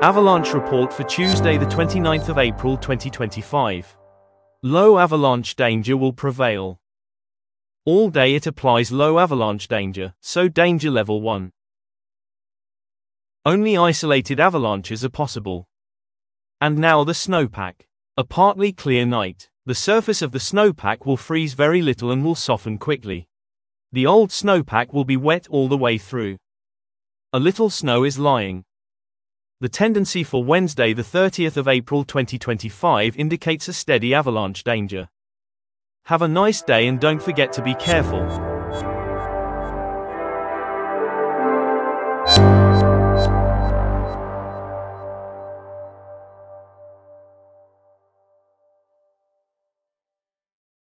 Avalanche report for Tuesday the 29th of April 2025. Low avalanche danger will prevail. All day it applies low avalanche danger, so danger level 1. Only isolated avalanches are possible. And now the snowpack. A partly clear night. The surface of the snowpack will freeze very little and will soften quickly. The old snowpack will be wet all the way through. A little snow is lying. The tendency for Wednesday the 30th of April 2025 indicates a steady avalanche danger. Have a nice day and don't forget to be careful.